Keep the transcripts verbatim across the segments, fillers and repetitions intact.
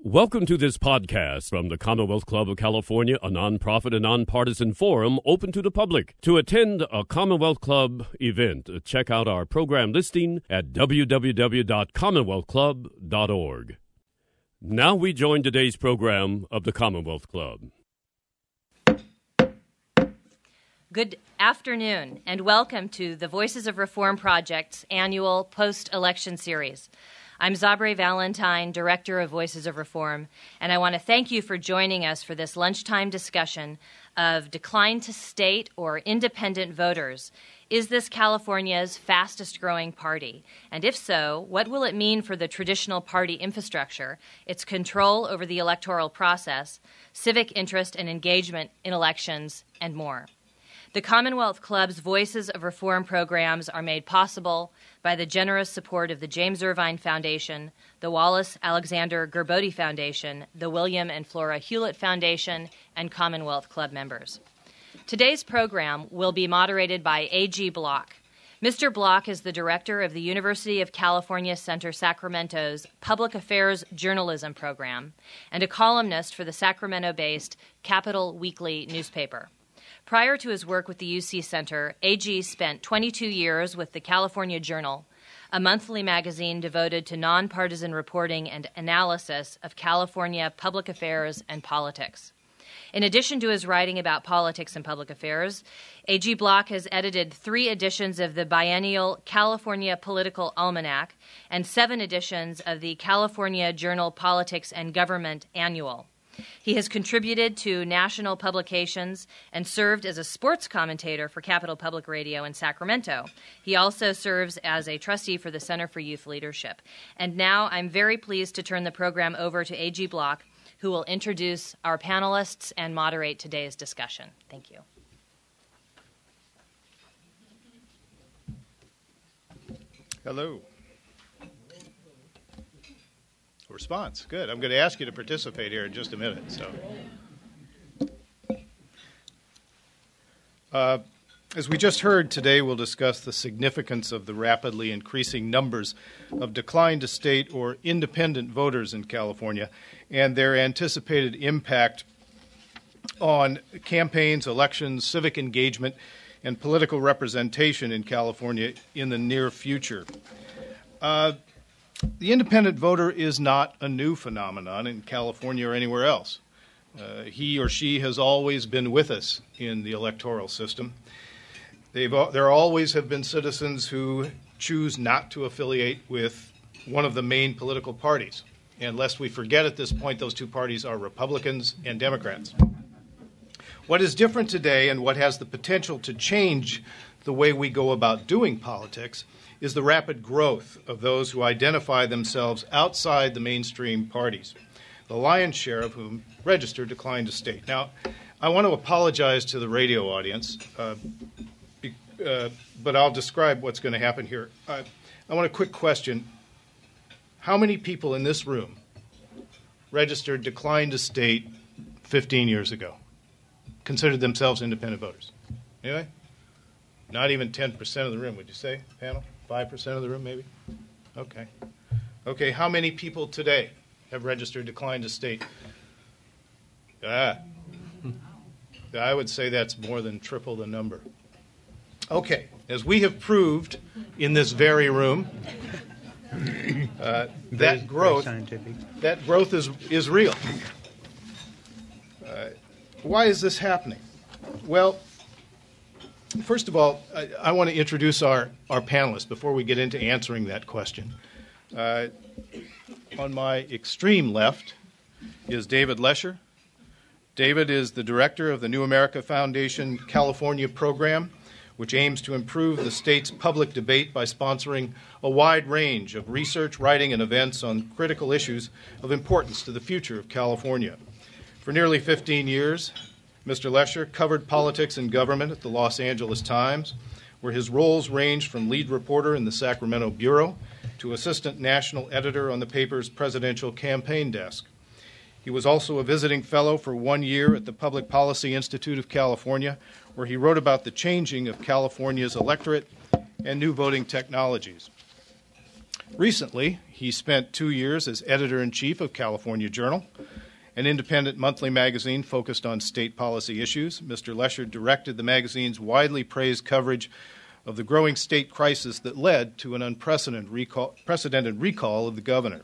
Welcome to this podcast from the Commonwealth Club of California, a nonprofit and nonpartisan forum open to the public. To attend a Commonwealth Club event, check out our program listing at w w w dot commonwealth club dot org. Now we join today's program of the Commonwealth Club. Good afternoon, and welcome to the Voices of Reform Project's annual post-election series. I'm Zabre Valentine, Director of Voices of Reform, and I want to thank you for joining us for this lunchtime discussion of decline to state or independent voters. Is this California's fastest-growing party? And if so, what will it mean for the traditional party infrastructure, its control over the electoral process, civic interest and engagement in elections, and more? The Commonwealth Club's Voices of Reform programs are made possible by the generous support of the James Irvine Foundation, the Wallace Alexander Gerbode Foundation, the William and Flora Hewlett Foundation, and Commonwealth Club members. Today's program will be moderated by A G Block. Mister Block is the director of the University of California Center Sacramento's Public Affairs Journalism program and a columnist for the Sacramento-based Capital Weekly newspaper. Prior to his work with the U C Center, A G spent twenty-two years with the California Journal, a monthly magazine devoted to nonpartisan reporting and analysis of California public affairs and politics. In addition to his writing about politics and public affairs, A G Block has edited three editions of the biennial California Political Almanac and seven editions of the California Journal Politics and Government Annual. He has contributed to national publications and served as a sports commentator for Capital Public Radio in Sacramento. He also serves as a trustee for the Center for Youth Leadership. And now I'm very pleased to turn the program over to A G Block, who will introduce our panelists and moderate today's discussion. Thank you. Hello. Response. Good. I'm going to ask you to participate here in just a minute. So, uh, as we just heard, today we'll discuss the significance of the rapidly increasing numbers of decline to state or independent voters in California and their anticipated impact on campaigns, elections, civic engagement, and political representation in California in the near future. Uh, The independent voter is not a new phenomenon in California or anywhere else. Uh, he or she has always been with us in the electoral system. They've, there always have been citizens who choose not to affiliate with one of the main political parties. And lest we forget at this point, those two parties are Republicans and Democrats. What is different today and what has the potential to change the way we go about doing politics is the rapid growth of those who identify themselves outside the mainstream parties, the lion's share of whom register decline to state. Now, I want to apologize to the radio audience, uh, uh, but I'll describe what's going to happen here. Uh, I want a quick question. How many people in this room registered decline to state fifteen years ago, considered themselves independent voters? Anyway? Not even ten percent of the room, would you say, panel? five percent of the room, maybe? Okay. Okay, how many people today have registered decline to state? Ah. I would say that's more than triple the number. Okay, as we have proved in this very room, uh, that growth, that growth is, is real. Uh, why is this happening? Well, first of all, I, I want to introduce our, our panelists before we get into answering that question. Uh, on my extreme left is David Lesher. David is the director of the New America Foundation California program, which aims to improve the state's public debate by sponsoring a wide range of research, writing, and events on critical issues of importance to the future of California. For nearly fifteen years, Mister Lesher covered politics and government at the Los Angeles Times, where his roles ranged from lead reporter in the Sacramento Bureau to assistant national editor on the paper's presidential campaign desk. He was also a visiting fellow for one year at the Public Policy Institute of California, where he wrote about the changing of California's electorate and new voting technologies. Recently, he spent two years as editor-in-chief of California Journal, an independent monthly magazine focused on state policy issues. Mister Lesher directed the magazine's widely praised coverage of the growing state crisis that led to an unprecedented recall, precedented recall of the governor.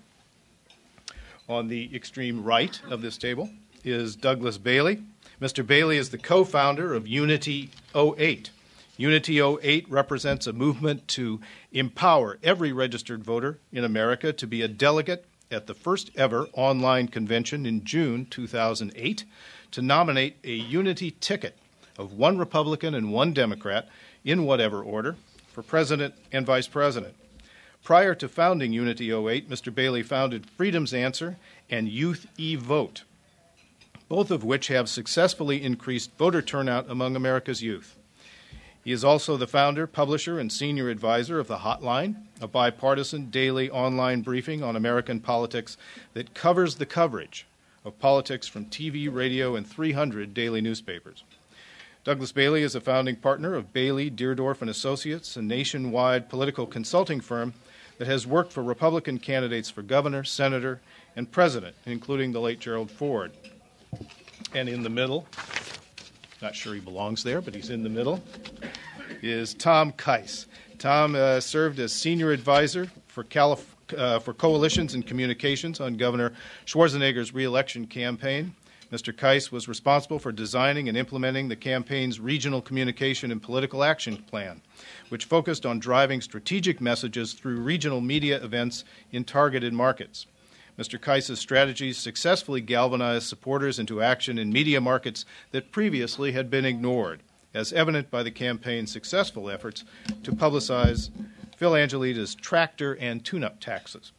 On the extreme right of this table is Douglas Bailey. Mister Bailey is the co-founder of Unity oh eight. Unity oh eight represents a movement to empower every registered voter in America to be a delegate at the first ever online convention in June two thousand eight to nominate a unity ticket of one Republican and one Democrat in whatever order for president and vice president. Prior to founding Unity oh eight, Mister Bailey founded Freedom's Answer and Youth e-Vote, both of which have successfully increased voter turnout among America's youth. He is also the founder, publisher, and senior advisor of The Hotline, a bipartisan daily online briefing on American politics that covers the coverage of politics from T V, radio, and three hundred daily newspapers. Douglas Bailey is a founding partner of Bailey, Deardorff and Associates, a nationwide political consulting firm that has worked for Republican candidates for governor, senator, and president, including the late Gerald Ford. And in the middle, not sure he belongs there, but he's in the middle, is Tom Keiss. Tom uh, served as senior advisor for, Calif- uh, for coalitions and communications on Governor Schwarzenegger's re-election campaign. Mister Keiss was responsible for designing and implementing the campaign's regional communication and political action plan, which focused on driving strategic messages through regional media events in targeted markets. Mister Keiss's strategies successfully galvanized supporters into action in media markets that previously had been ignored, as evident by the campaign's successful efforts to publicize Phil Angelita's tractor and tune-up taxes.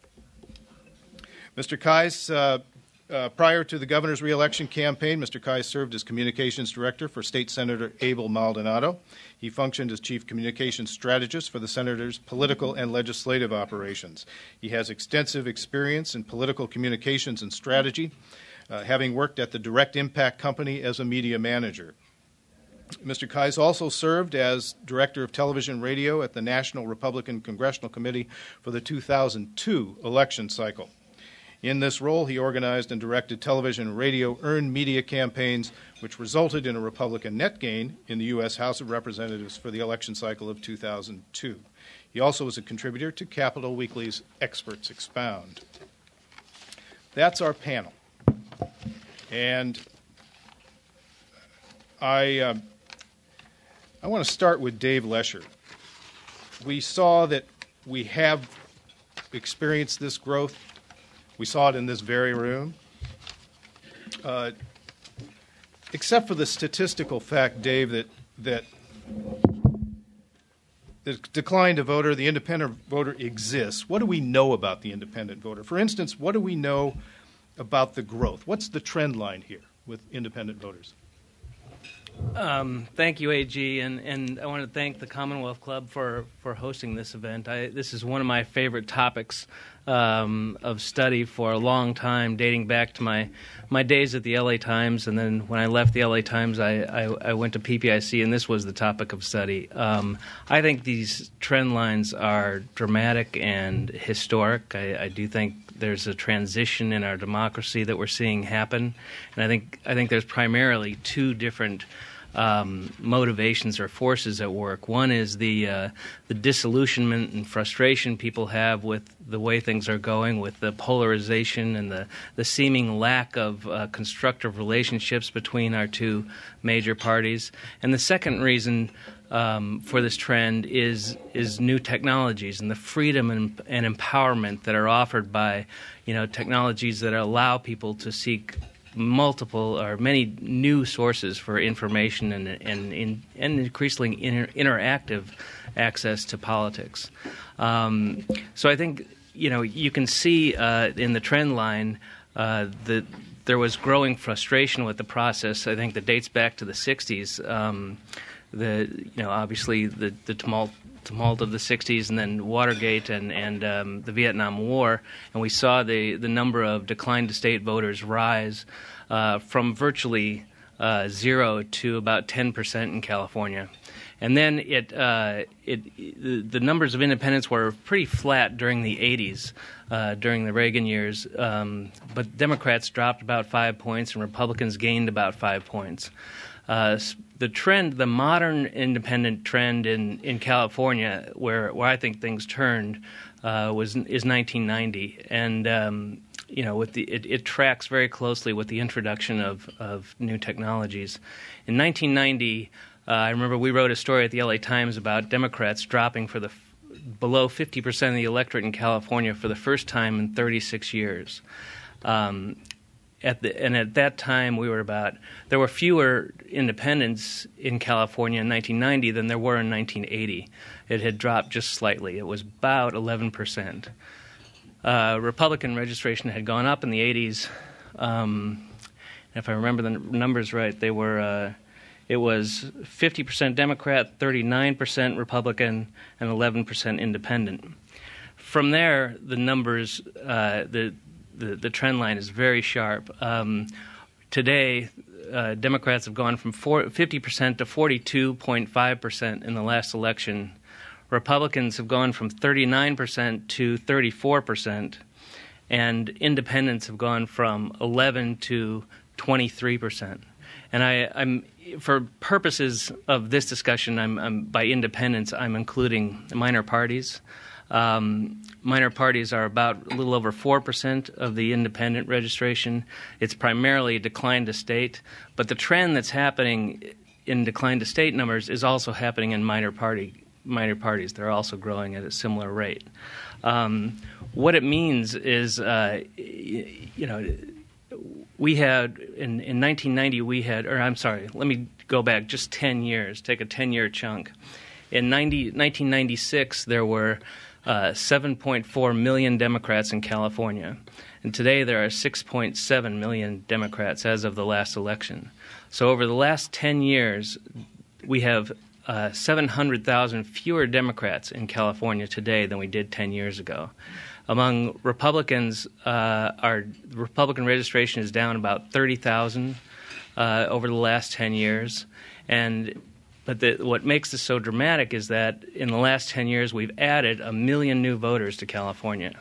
Mister Keiss, uh, uh, prior to the governor's re-election campaign, Mister Keiss served as communications director for State Senator Abel Maldonado. He functioned as chief communications strategist for the senator's political and legislative operations. He has extensive experience in political communications and strategy, uh, having worked at the Direct Impact Company as a media manager. Mister Keiss also served as director of television and radio at the National Republican Congressional Committee for the two thousand two election cycle. In this role, he organized and directed television and radio earned media campaigns, which resulted in a Republican net gain in the U S House of Representatives for the election cycle of two thousand two. He also was a contributor to Capitol Weekly's Experts Expound. That's our panel. And I, uh, I want to start with Dave Lesher. We saw that we have experienced this growth. We saw it in this very room. Uh, except for the statistical fact, Dave, that that the decline to voter, the independent voter exists. What do we know about the independent voter? For instance, what do we know about the growth? What's the trend line here with independent voters? Um, thank you, A G, and, and I want to thank the Commonwealth Club for, for hosting this event. I, this is one of my favorite topics um, of study for a long time, dating back to my my days at the L A Times, and then when I left the L A Times, I, I, I went to P P I C, and this was the topic of study. Um, I think these trend lines are dramatic and historic. I, I do think there's a transition in our democracy that we're seeing happen, and I think I think there's primarily two different Um, motivations or forces at work. One is the uh, the disillusionment and frustration people have with the way things are going, with the polarization and the, the seeming lack of uh, constructive relationships between our two major parties. And the second reason um, for this trend is is new technologies and the freedom and, and empowerment that are offered by, you know, technologies that allow people to seek multiple or many new sources for information and and, and, and increasingly inter, interactive access to politics. Um, so I think, you know, you can see uh, in the trend line uh, that there was growing frustration with the process. I think that dates back to the sixties. Um, the you know obviously the the tumult. tumult of the sixties and then Watergate and, and um, the Vietnam War, and we saw the, the number of declined to state voters rise uh, from virtually uh, zero to about ten percent in California. And then it, uh, it, the, the numbers of independents were pretty flat during the eighties, uh, during the Reagan years. Um, but Democrats dropped about five points and Republicans gained about five points. Uh, the trend, the modern independent trend in, in California, where, where I think things turned, uh, was is nineteen ninety. And um, you know, with the it, it tracks very closely with the introduction of, of new technologies. In nineteen ninety, Uh, I remember we wrote a story at the L A Times about Democrats dropping for the f- below fifty percent of the electorate in California for the first time in thirty-six years. Um, at the, and at that time, we were about there were fewer independents in California in nineteen ninety than there were in nineteen eighty. It had dropped just slightly. It was about eleven percent. Uh, Republican registration had gone up in the eighties. Um, if I remember the n- numbers right, they were. Uh, It was fifty percent Democrat, thirty-nine percent Republican, and eleven percent Independent. From there, the numbers, uh, the, the the trend line is very sharp. Um, today, uh, Democrats have gone from fifty percent to forty-two point five percent in the last election. Republicans have gone from thirty-nine percent to thirty-four percent, and Independents have gone from eleven to twenty-three percent. And I, I'm, for purposes of this discussion, I'm, I'm by independents, I'm including minor parties. Um, minor parties are about a little over four percent of the independent registration. It's primarily decline to state, but the trend that's happening in decline to state numbers is also happening in minor party minor parties. They're also growing at a similar rate. Um, what it means is, uh, you know. We had, in, in nineteen ninety, we had, or I'm sorry, let me go back just ten years, take a ten-year chunk. In nineteen ninety-six, there were uh, seven point four million Democrats in California. And today there are six point seven million Democrats as of the last election. So over the last ten years, we have uh, seven hundred thousand fewer Democrats in California today than we did ten years ago. Among Republicans, uh, our Republican registration is down about thirty thousand uh, over the last ten years. And but the, what makes this so dramatic is that in the last ten years, we've added a million new voters to California.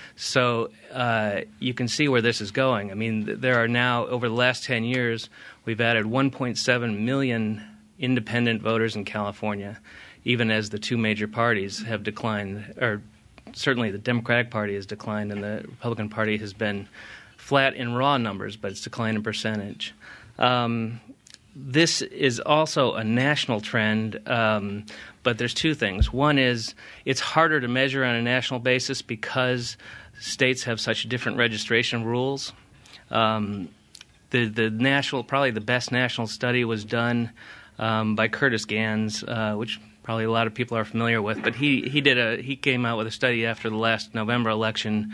So uh, you can see where this is going. I mean, there are now, over the last ten years, we've added one point seven million independent voters in California, even as the two major parties have declined, or certainly the Democratic Party has declined and the Republican Party has been flat in raw numbers, but it's declined in percentage. Um, this is also a national trend, um, but there's two things. One is it's harder to measure on a national basis because states have such different registration rules. Um, the, the national, probably the best national study was done um, by Curtis Gans, uh, which probably a lot of people are familiar with, but he, he did a he came out with a study after the last November election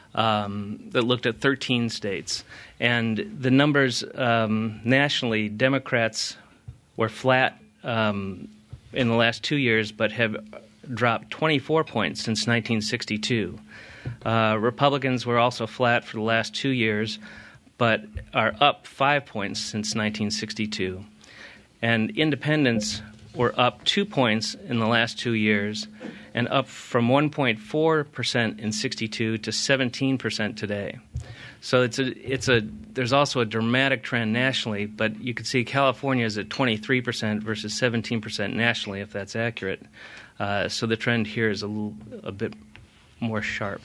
um, that looked at thirteen states, and the numbers um, nationally, Democrats were flat um, in the last two years, but have dropped twenty-four points since nineteen sixty-two. Uh, Republicans were also flat for the last two years, but are up five points since nineteen sixty-two, and Independents were up two points in the last two years and up from one point four percent in sixty-two to seventeen percent today. So it's a, it's a, there's also a dramatic trend nationally, but you can see California is at twenty-three percent versus seventeen percent nationally, if that's accurate. Uh, so the trend here is a, little, a bit more sharp.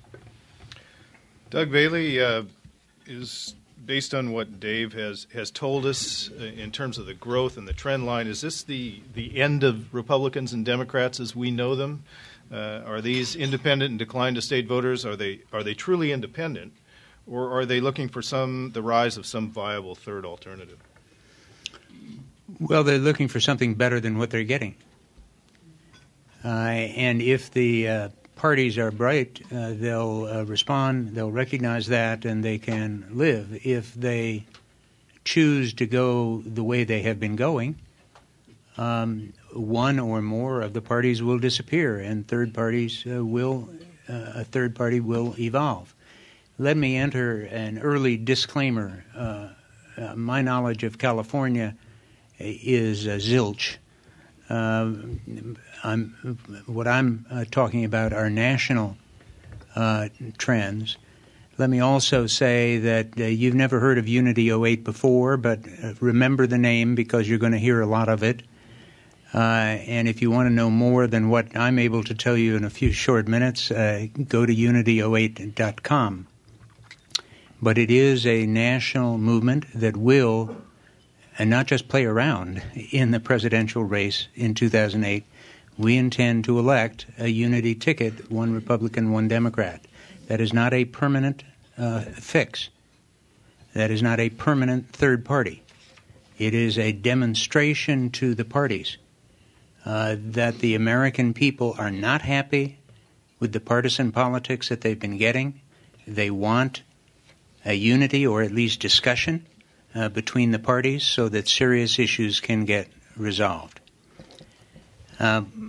Doug Bailey, uh, is based on what Dave has, has told us uh, in terms of the growth and the trend line, is this the, the end of Republicans and Democrats as we know them? Uh, are these independent and decline to state voters? Are they are they truly independent, or are they looking for some the rise of some viable third alternative? Well, they're looking for something better than what they're getting. Uh, and if the uh, parties are bright, uh, they'll uh, respond, they'll recognize that, and they can live. If they choose to go the way they have been going, um, one or more of the parties will disappear, and third parties uh, will, uh, a third party will evolve. Let me enter an early disclaimer. Uh, uh, my knowledge of California is uh, zilch. Uh, I'm, what I'm uh, talking about are national uh, trends. Let me also say that uh, you've never heard of Unity oh eight before, but uh, remember the name because you're going to hear a lot of it. Uh, and if you want to know more than what I'm able to tell you in a few short minutes, uh, go to unity oh eight dot com. But it is a national movement that will, and not just play around in the presidential race in two thousand eight. We intend to elect a unity ticket, one Republican, one Democrat. That is not a permanent uh, fix. That is not a permanent third party. It is a demonstration to the parties uh, that the American people are not happy with the partisan politics that they've been getting. They want a unity or at least discussion uh, between the parties so that serious issues can get resolved. Um,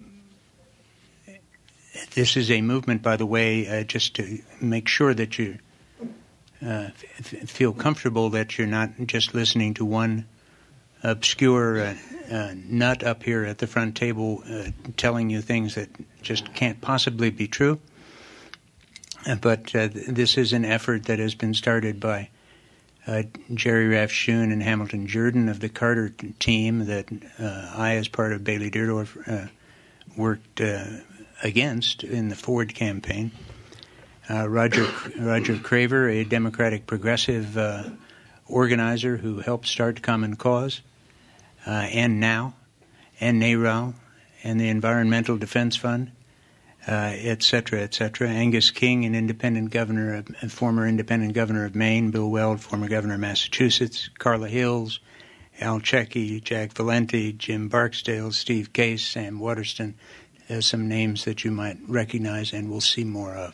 This is a movement, by the way, uh, just to make sure that you uh, f- feel comfortable that you're not just listening to one obscure uh, uh, nut up here at the front table uh, telling you things that just can't possibly be true. Uh, but uh, th- this is an effort that has been started by uh, Jerry Rafshoon and Hamilton Jordan of the Carter t- team that uh, I, as part of Bailey Deardorff, uh, worked uh, against in the Ford campaign. Uh, Roger Roger Craver, a Democratic progressive uh, organizer who helped start Common Cause, uh, and NOW, and NARAL, and the Environmental Defense Fund, uh, et cetera, et cetera. Angus King, an independent governor, of, a former independent governor of Maine. Bill Weld, former governor of Massachusetts. Carla Hills, Al Checkey, Jack Valenti, Jim Barksdale, Steve Case, Sam Waterston. There's some names that you might recognize and we'll see more of.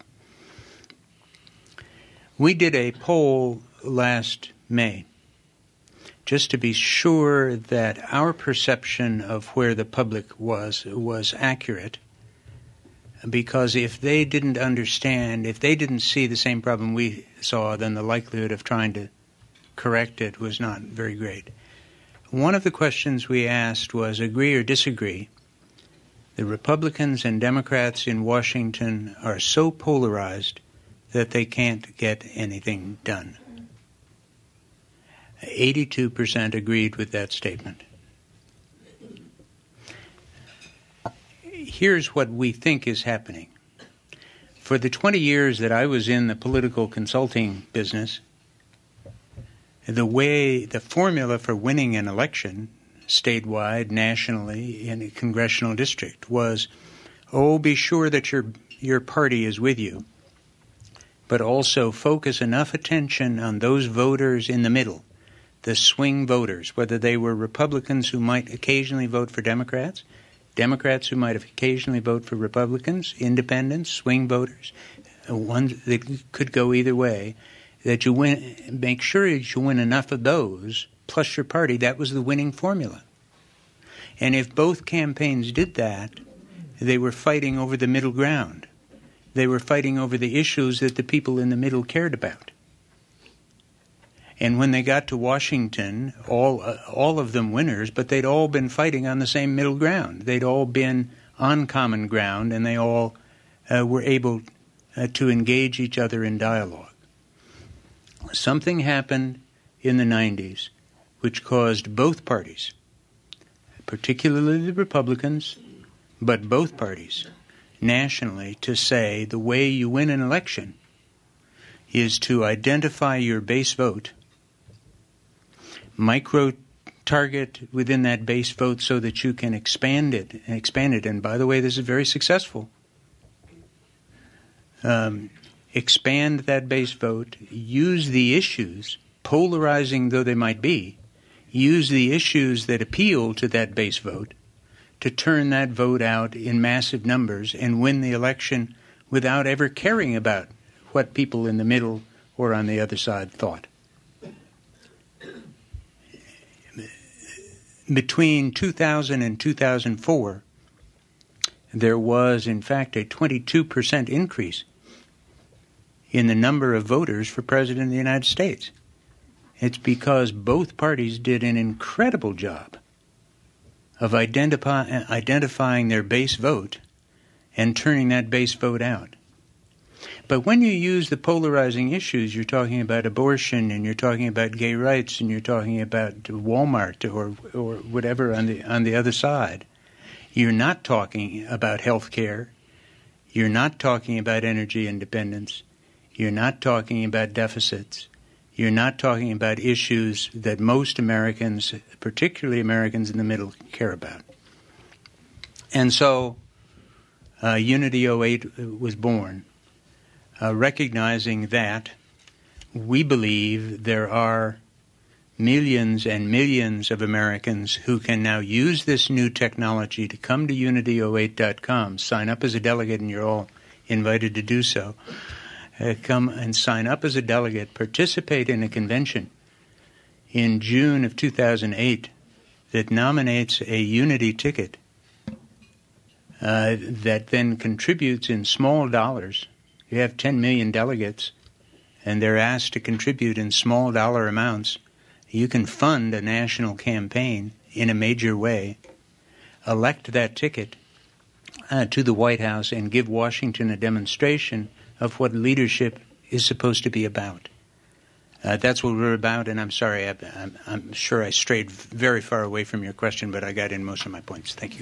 We did a poll last May just to be sure that our perception of where the public was was accurate, because if they didn't understand, if they didn't see the same problem we saw, then the likelihood of trying to correct it was not very great. One of the questions we asked was agree or disagree. The Republicans and Democrats in Washington are so polarized that they can't get anything done. eighty-two percent agreed with that statement. Here's what we think is happening. For the twenty years that I was in the political consulting business, the way, the formula for winning an election statewide, nationally, in a congressional district was, oh, be sure that your your party is with you, but also focus enough attention on those voters in the middle, the swing voters, whether they were Republicans who might occasionally vote for Democrats, Democrats who might occasionally vote for Republicans, independents, swing voters, ones that could go either way, that you win, make sure that you win enough of those plus your party. That was the winning formula. And if both campaigns did that, they were fighting over the middle ground. They were fighting over the issues that the people in the middle cared about. And when they got to Washington, all uh, all of them winners, but they'd all been fighting on the same middle ground. They'd all been on common ground, and they all uh, were able uh, to engage each other in dialogue. Something happened in the nineties which caused both parties, particularly the Republicans, but both parties nationally, to say the way you win an election is to identify your base vote, micro-target within that base vote so that you can expand it, and expand it. And by the way, this is very successful. Um, expand that base vote, use the issues, polarizing though they might be, use the issues that appeal to that base vote to turn that vote out in massive numbers and win the election without ever caring about what people in the middle or on the other side thought. Between two thousand and two thousand four, there was, in fact, a twenty-two percent increase in the number of voters for President of the United States. It's because both parties did an incredible job of identify, identifying their base vote and turning that base vote out. But when you use the polarizing issues, you're talking about abortion and you're talking about gay rights and you're talking about Walmart or or whatever on the on the other side, you're not talking about health care. You're not talking about energy independence. You're not talking about deficits. You're not talking about issues that most Americans, particularly Americans in the middle, care about. And so uh, Unity oh eight was born, uh, recognizing that we believe there are millions and millions of Americans who can now use this new technology to come to unity oh eight dot com, sign up as a delegate, and you're all invited to do so. Uh, come and sign up as a delegate, participate in a convention in June of two thousand eight that nominates a Unity ticket uh, that then contributes in small dollars. You have ten million delegates, and they're asked to contribute in small dollar amounts. You can fund a national campaign in a major way, elect that ticket uh, to the White House, and give Washington a demonstration of what leadership is supposed to be about. Uh, that's what we're about, and I'm sorry, I, I'm, I'm sure I strayed very far away from your question, but I got in most of my points. Thank you.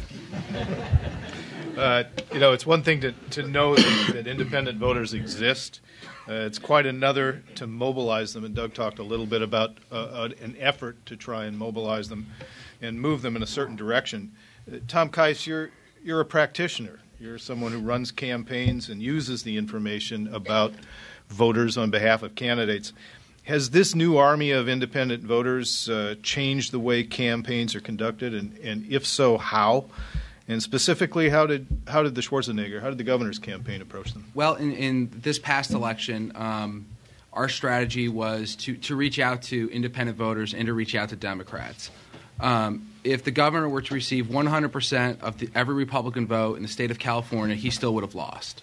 Uh, you know, it's one thing to, to know that, that independent voters exist. Uh, it's quite another to mobilize them, and Doug talked a little bit about uh, an effort to try and mobilize them and move them in a certain direction. Uh, Tom Kise, you're, you're a practitioner. You're someone who runs campaigns and uses the information about voters on behalf of candidates. Has this new army of independent voters uh, changed the way campaigns are conducted, and, and if so, how? And specifically, how did how did the Schwarzenegger, how did the governor's campaign approach them? Well, in, in this past election, um, our strategy was to, to reach out to independent voters and to reach out to Democrats. Um, if the governor were to receive one hundred percent of the, every Republican vote in the state of California, he still would have lost.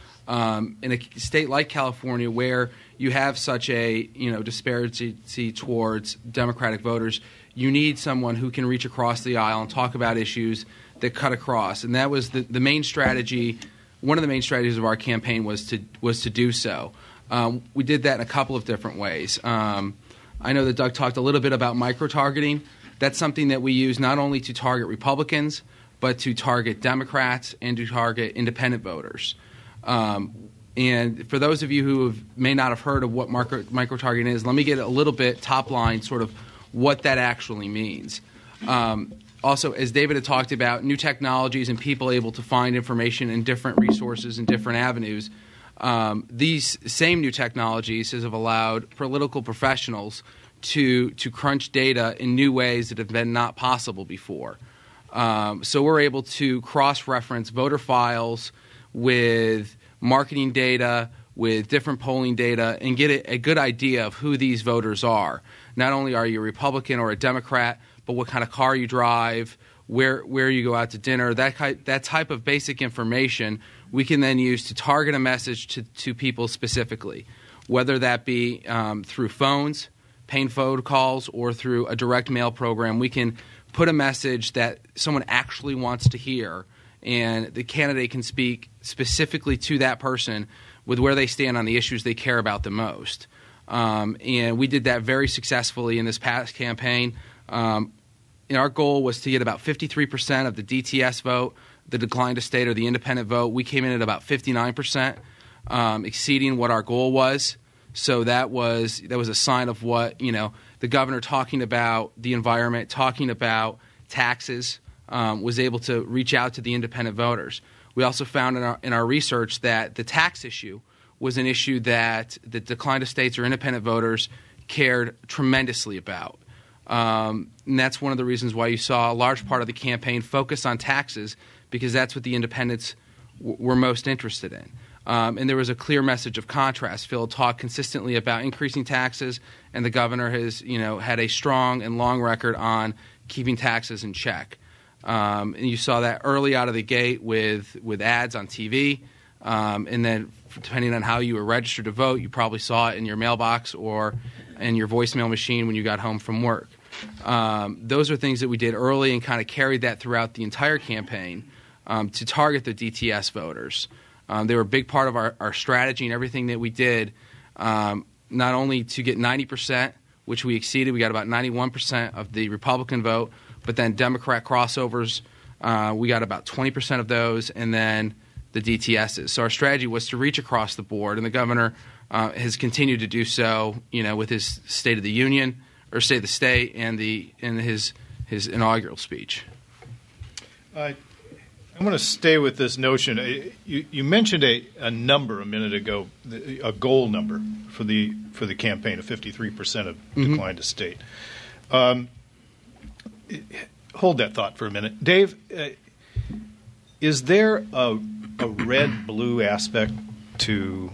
Um, in a state like California, where you have such a you know disparity towards Democratic voters, you need someone who can reach across the aisle and talk about issues that cut across. And that was the, the main strategy. One of the main strategies of our campaign was to was to do so. Um, we did that in a couple of different ways. Um, I know that Doug talked a little bit about micro-targeting. That's something that we use not only to target Republicans, but to target Democrats and to target independent voters. Um, and for those of you who have, may not have heard of what micro, micro-targeting is, let me get a little bit top line sort of what that actually means. Um, also, as David had talked about, new technologies and people able to find information in different resources and different avenues. Um, these same new technologies have allowed political professionals to to crunch data in new ways that have been not possible before. Um, so we're able to cross-reference voter files with marketing data, with different polling data, and get a, a good idea of who these voters are. Not only are you a Republican or a Democrat, but what kind of car you drive, where where you go out to dinner, that kind, that type of basic information we can then use to target a message to, to people specifically, whether that be um, through phones, paying phone calls, or through a direct mail program. We can put a message that someone actually wants to hear, and the candidate can speak specifically to that person with where they stand on the issues they care about the most. Um, and we did that very successfully in this past campaign. Um, and our goal was to get about fifty-three percent of the D T S vote, the decline to state or the independent vote. We came in at about fifty-nine percent, um, exceeding what our goal was. So that was that was a sign of what, you know, the governor talking about the environment, talking about taxes, um, was able to reach out to the independent voters. We also found in our, in our research that the tax issue was an issue that the decline to states or independent voters cared tremendously about. Um, and that's one of the reasons why you saw a large part of the campaign focus on taxes, because that's what the independents w- were most interested in. Um, and there was a clear message of contrast. Phil talked consistently about increasing taxes, and the governor has, you know, had a strong and long record on keeping taxes in check. Um, and you saw that early out of the gate with, with ads on T V, um, and then depending on how you were registered to vote, you probably saw it in your mailbox or in your voicemail machine when you got home from work. Um, those are things that we did early and kind of carried that throughout the entire campaign um, to target the D T S voters. Um, they were a big part of our, our strategy and everything that we did, um, not only to get ninety percent, which we exceeded. We got about ninety-one percent of the Republican vote, but then Democrat crossovers, uh, we got about twenty percent of those, and then the D T Ss. So our strategy was to reach across the board, and the governor uh, has continued to do so, you know, with his State of the Union, or State of the State, and the and his his inaugural speech. Uh, I want to stay with this notion. You, you mentioned a, a number a minute ago, a goal number for the for the campaign of fifty-three percent of Mm-hmm. decline to state. Um, hold that thought for a minute, Dave. Uh, is there a, a red-blue aspect to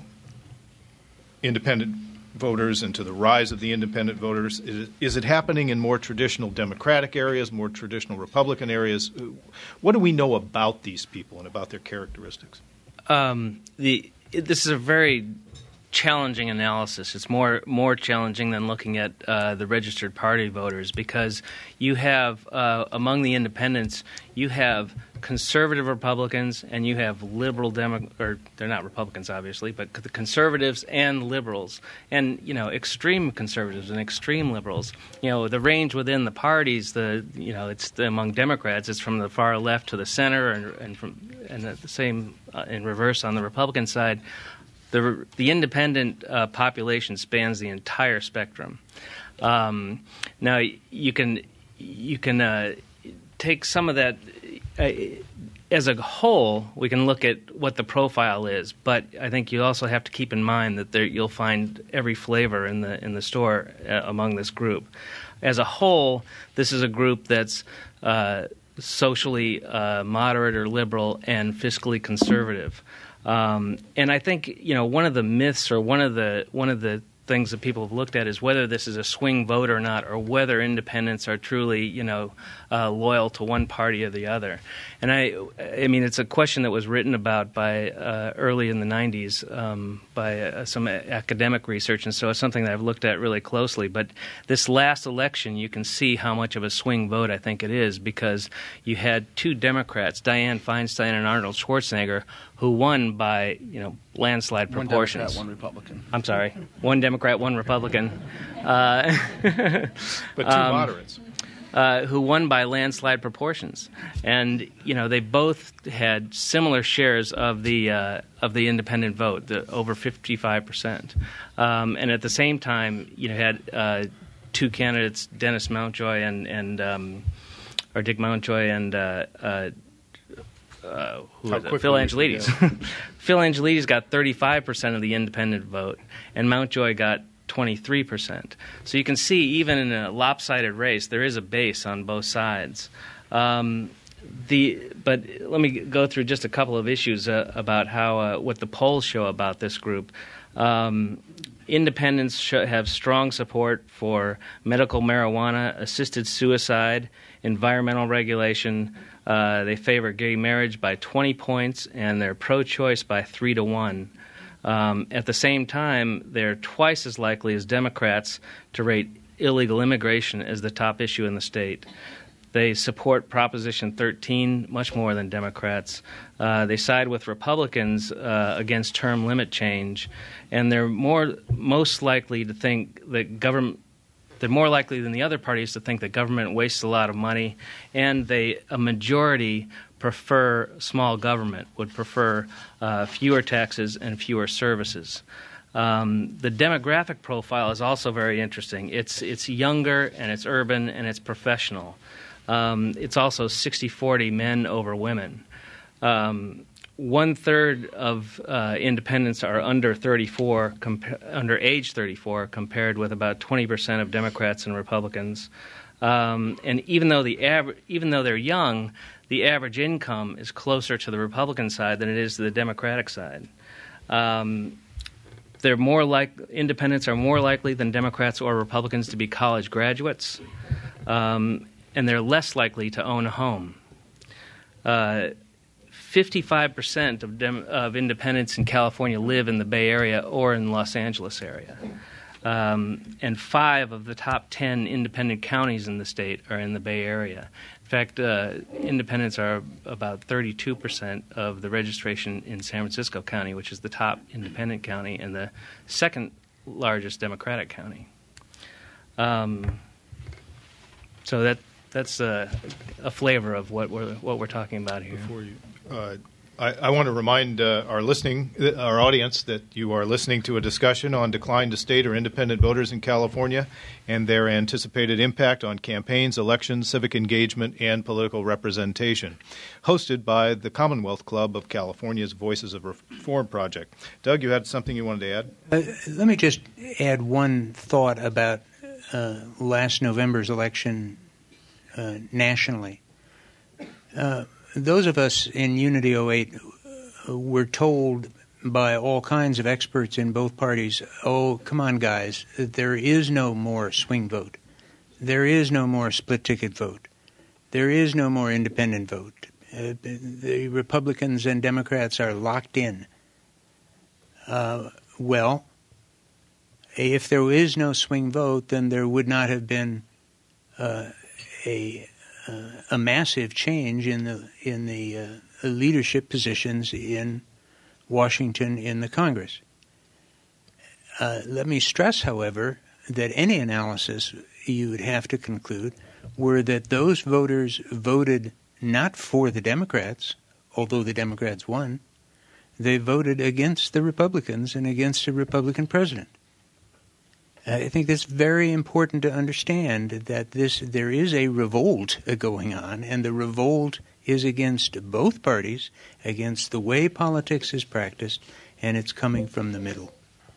independent voters and to the rise of the independent voters? Is it, is it happening in more traditional Democratic areas, more traditional Republican areas? What do we know about these people and about their characteristics? Um, the it, this is a very challenging analysis. It's more more challenging than looking at uh, the registered party voters, because you have uh, among the independents, you have conservative Republicans and you have liberal Demo- or they're not Republicans obviously, but the conservatives and liberals, and you know extreme conservatives and extreme liberals. You know the range within the parties. The you know it's the, among Democrats, it's from the far left to the center, and, and from and the same uh, in reverse on the Republican side. The the independent uh, population spans the entire spectrum. Um, now you can you can uh, take some of that uh, as a whole. We can look at what the profile is, but I think you also have to keep in mind that there you'll find every flavor in the in the store uh, among this group. As a whole, this is a group that's uh, socially uh, moderate or liberal and fiscally conservative. Um, and I think you know one of the myths, or one of the one of the things that people have looked at, is whether this is a swing vote or not, or whether independents are truly you know uh, loyal to one party or the other. And I, I mean, it's a question that was written about by uh, early in the nineties um, by uh, some academic research, and so it's something that I've looked at really closely. But this last election, you can see how much of a swing vote I think it is, because you had two Democrats, Dianne Feinstein and Arnold Schwarzenegger, who won by, you know, landslide proportions. One Democrat, one Republican. I'm sorry. One Democrat, one Republican. Uh, but two um, moderates. Uh, who won by landslide proportions. And, you know, they both had similar shares of the uh, of the independent vote, the over fifty-five percent. Um, and at the same time, you know, had uh, two candidates, Dennis Mountjoy and, and um, or Dick Mountjoy and uh, uh, Uh, who was it? Phil Angelides. Phil Angelides got thirty-five percent of the independent vote, and Mountjoy got twenty-three percent. So you can see, even in a lopsided race, there is a base on both sides. Um, the but let me go through just a couple of issues uh, about how uh, what the polls show about this group. Um, independents sh- have strong support for medical marijuana, assisted suicide, environmental regulation. Uh, they favor gay marriage by twenty points, and they're pro-choice by three to one. Um, at the same time, they're twice as likely as Democrats to rate illegal immigration as the top issue in the state. They support Proposition thirteen much more than Democrats. Uh, they side with Republicans uh, against term limit change, and they're more most likely to think that government. They're more likely than the other parties to think that government wastes a lot of money, and they a majority prefer small government, would prefer uh, fewer taxes and fewer services. Um, the demographic profile is also very interesting. It's it's younger, and it's urban, and it's professional. Um, it's also sixty forty men over women. Um, One third of uh, independents are under thirty-four, compa- under age thirty-four, compared with about twenty percent of Democrats and Republicans. Um, and even though the aver- even though they're young, the average income is closer to the Republican side than it is to the Democratic side. Um, they're more like independents are more likely than Democrats or Republicans to be college graduates, um, and they're less likely to own a home. Uh, fifty-five percent of, dem- of independents in California live in the Bay Area or in the Los Angeles area. Um, and five of the top ten independent counties in the state are in the Bay Area. In fact, uh, independents are about thirty-two percent of the registration in San Francisco County, which is the top independent county and the second largest Democratic county. Um, so that that's uh, a flavor of what we're what we're talking about here. Before you, uh, I, I want to remind uh, our listening, our audience, that you are listening to a discussion on decline to state or independent voters in California and their anticipated impact on campaigns, elections, civic engagement, and political representation, hosted by the Commonwealth Club of California's Voices of Reform Project. Doug, you had something you wanted to add? Uh, let me just add one thought about uh, last November's election uh, nationally. Uh, Those of us in Unity oh eight were told by all kinds of experts in both parties, oh, come on, guys, there is no more swing vote. There is no more split-ticket vote. There is no more independent vote. Uh, the Republicans and Democrats are locked in. Uh, well, if there is no swing vote, then there would not have been uh, a... Uh, a massive change in the in the uh, leadership positions in Washington in the Congress. Uh, let me stress, however, that any analysis you would have to conclude were that those voters voted not for the Democrats, although the Democrats won. They voted against the Republicans and against a Republican president. I think that's very important to understand, that this there is a revolt going on, and the revolt is against both parties, against the way politics is practiced, and it's coming from the middle.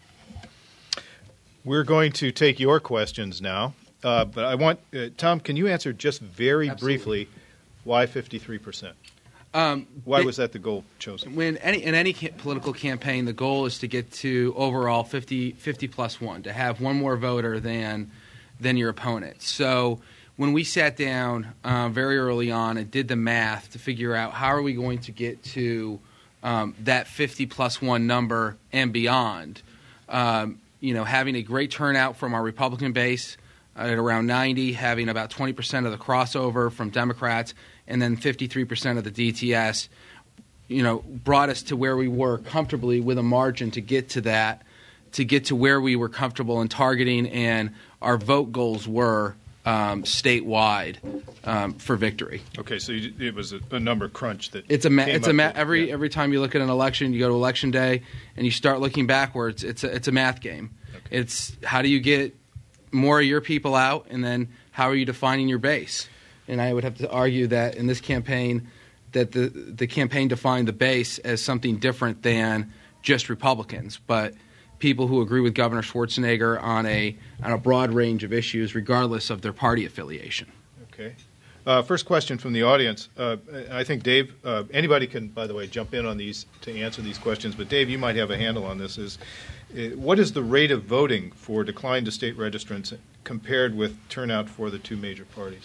We're going to take your questions now, uh, but I want uh, Tom, can you answer just very Absolutely. briefly why fifty-three percent? Um, Why it, was that the goal chosen? When any, in any ca- political campaign, the goal is to get to overall fifty, fifty plus one, to have one more voter than than your opponent. So when we sat down uh, very early on and did the math to figure out how are we going to get to um, that fifty plus one number and beyond, um, you know, having a great turnout from our Republican base at around ninety, having about twenty percent of the crossover from Democrats, and then fifty-three percent of the D T S, you know, brought us to where we were comfortably with a margin to get to that, to get to where we were comfortable in targeting, and our vote goals were um, statewide um, for victory. Okay, so you, it was a, a number crunch that it's a ma- came it's up a ma- with, every yeah. every time you look at an election, you go to election day and you start looking backwards. It's a, it's a math game. Okay. It's how do you get more of your people out, and then how are you defining your base? And I would have to argue that in this campaign, that the the campaign defined the base as something different than just Republicans, but people who agree with Governor Schwarzenegger on a on a broad range of issues, regardless of their party affiliation. Okay. Uh, first question from the audience. Uh, I think, Dave, uh, anybody can, by the way, jump in on these to answer these questions, but Dave, you might have a handle on this. Is uh, what is the rate of voting for decline to state registrants compared with turnout for the two major parties?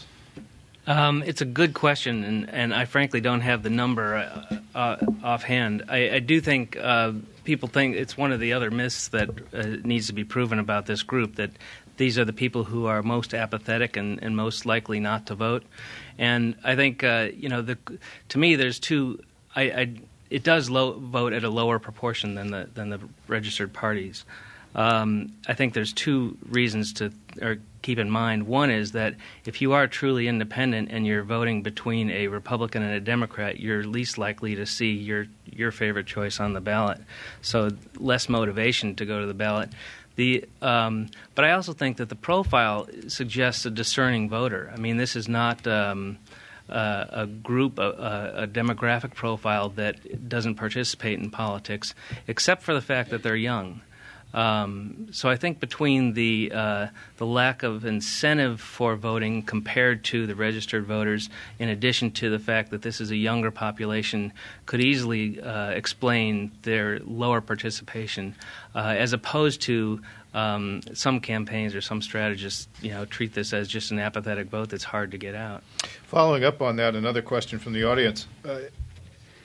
Um, it's a good question, and, and I frankly don't have the number uh, uh, offhand. I, I do think uh, people think it's one of the other myths that uh, needs to be proven about this group, that these are the people who are most apathetic and, and most likely not to vote. And I think, uh, you know, the, to me, there's two. I, I, it does low, vote at a lower proportion than the than the registered parties. Um, I think there's two reasons to or keep in mind. One is that if you are truly independent and you're voting between a Republican and a Democrat, you're least likely to see your your favorite choice on the ballot. So less motivation to go to the ballot. The um, but I also think that the profile suggests a discerning voter. I mean, this is not um, uh, a group, a, a demographic profile that doesn't participate in politics, except for the fact that they're young. Um, so I think between the uh, the lack of incentive for voting compared to the registered voters, in addition to the fact that this is a younger population, could easily uh, explain their lower participation, uh, as opposed to um, some campaigns or some strategists, you know, treat this as just an apathetic vote that's hard to get out. Following up on that, another question from the audience. Uh,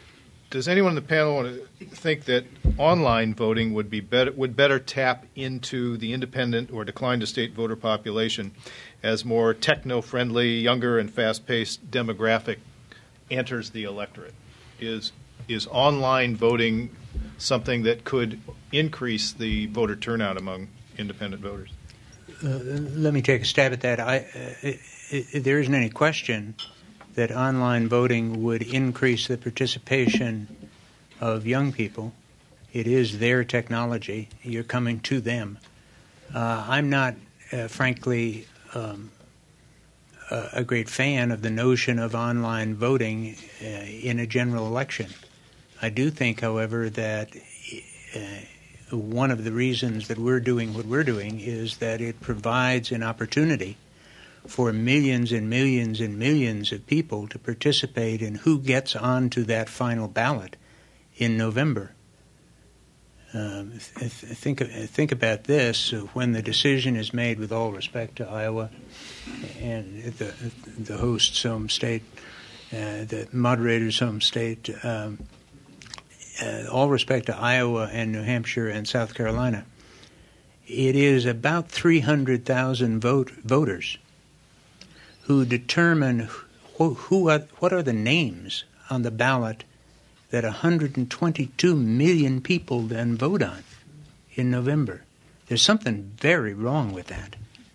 does anyone in the panel want to think that online voting would be better, would better tap into the independent or declined to state voter population as more techno-friendly, younger, and fast-paced demographic enters the electorate? Is is online voting something that could increase the voter turnout among independent voters? Uh, let me take a stab at that. I, uh, it, it, there isn't any question that online voting would increase the participation of young people. It is their technology. You're coming to them. Uh, I'm not, uh, frankly, um, a, a great fan of the notion of online voting uh, in a general election. I do think, however, that uh, one of the reasons that we're doing what we're doing is that it provides an opportunity for millions and millions and millions of people to participate in who gets onto that final ballot in November. Um, th- think think about this: when the decision is made, with all respect to Iowa and the the host's home state, uh, the moderator's home state, um, uh, all respect to Iowa and New Hampshire and South Carolina, it is about three hundred thousand vote voters who determine who, who are, what are the names on the ballot that one hundred twenty-two million people then vote on in November. There's something very wrong with that.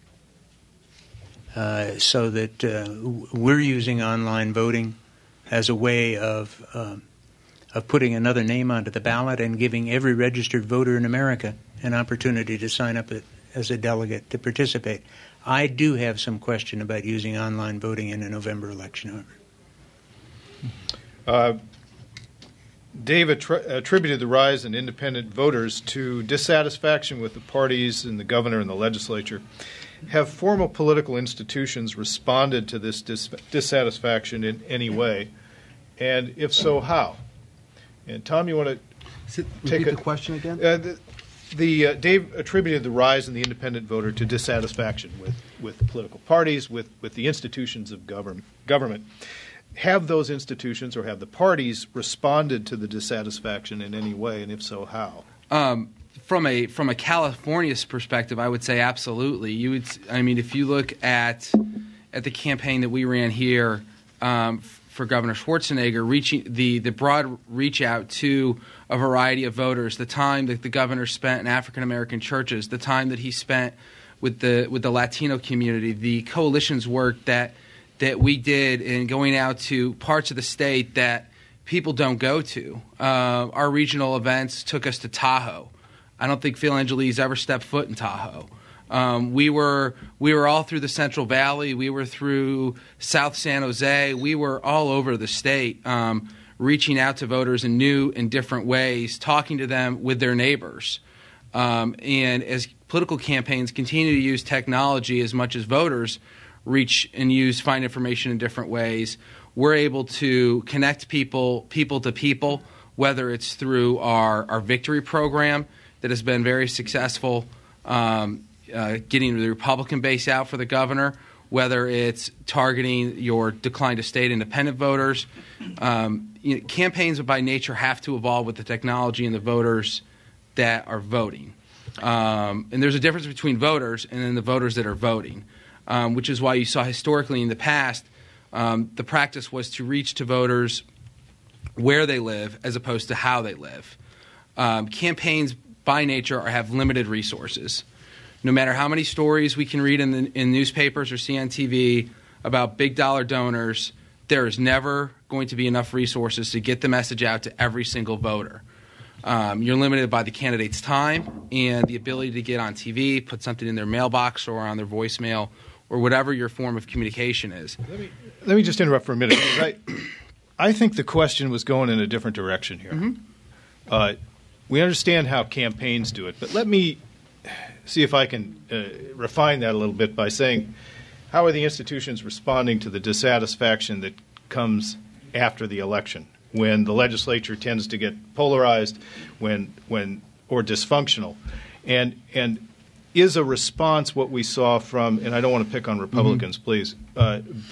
Uh, so that uh, we're using online voting as a way of um, of putting another name onto the ballot and giving every registered voter in America an opportunity to sign up as a delegate to participate. I do have some question about using online voting in a November election, however. Uh, Dave attri- attributed the rise in independent voters to dissatisfaction with the parties and the governor and the legislature. Have formal political institutions responded to this dis- dissatisfaction in any way? And if so, how? And Tom, you want to take Repeat a, the question again? Uh, the, The uh, Dave attributed the rise in the independent voter to dissatisfaction with, with political parties, with, with the institutions of govern, government. Have those institutions or have the parties responded to the dissatisfaction in any way, and if so, how? Um, from a from a California's perspective, I would say absolutely. You would, I mean, if you look at at the campaign that we ran here um, for Governor Schwarzenegger, reaching the the broad reach out to a variety of voters, the time that the governor spent in African American churches, the time that he spent with the with the Latino community, the coalition's work that that we did in going out to parts of the state that people don't go to. Uh, our regional events took us to Tahoe. I don't think Phil Angeles ever stepped foot in Tahoe. Um, we were we were all through the Central Valley. We were through South San Jose. We were all over the state, um, reaching out to voters in new and different ways, talking to them with their neighbors. Um, and as political campaigns continue to use technology as much as voters reach and use, find information in different ways, we're able to connect people, people to people, whether it's through our, our Victory program that has been very successful, um, uh, getting the Republican base out for the governor, whether it's targeting your declined to state independent voters. Um, you know, campaigns by nature have to evolve with the technology and the voters that are voting. Um, and there's a difference between voters and then the voters that are voting, um, which is why you saw historically in the past um, the practice was to reach to voters where they live as opposed to how they live. Um, campaigns by nature are, have limited resources. No matter how many stories we can read in, the, in newspapers or see on T V about big dollar donors, there is never going to be enough resources to get the message out to every single voter. Um, you're limited by the candidate's time and the ability to get on T V, put something in their mailbox or on their voicemail or whatever your form of communication is. Let me, let me just interrupt for a minute. I, I think the question was going in a different direction here. Mm-hmm. Uh, we understand how campaigns do it, but let me see if I can uh, refine that a little bit by saying, how are the institutions responding to the dissatisfaction that comes after the election, when the legislature tends to get polarized, when when or dysfunctional, and and is a response what we saw from, and I don't want to pick on Republicans, mm-hmm. please, uh, but